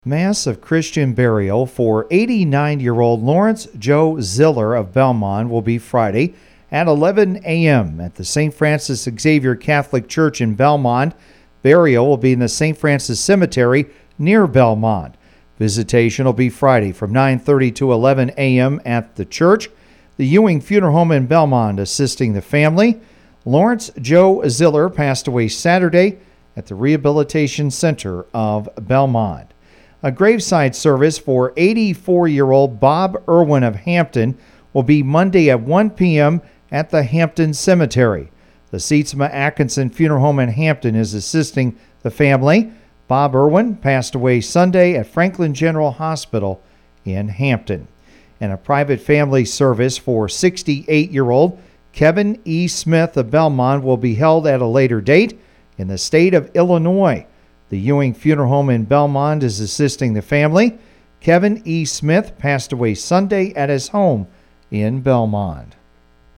Mass of Christian burial for 89-year-old Lawrence Joe Ziller of Belmond will be Friday at 11 a.m. at the St. Francis Xavier Catholic Church in Belmond. Burial will be in the St. Francis Cemetery near Belmond. Visitation will be Friday from 9:30 to 11 a.m. at the church. The Ewing Funeral Home in Belmond assisting the family. Lawrence Joe Ziller passed away Saturday at the Rehabilitation Center of Belmond. A graveside service for 84-year-old Bob Irwin of Hampton will be Monday at 1 p.m. at the Hampton Cemetery. The Sietsema Atkinson Funeral Home in Hampton is assisting the family. Bob Irwin passed away Sunday at Franklin General Hospital in Hampton. And a private family service for 68-year-old Kevin E. Smith of Belmond will be held at a later date in the state of Illinois. The Ewing Funeral Home in Belmond is assisting the family. Kevin E. Smith passed away Sunday at his home in Belmond.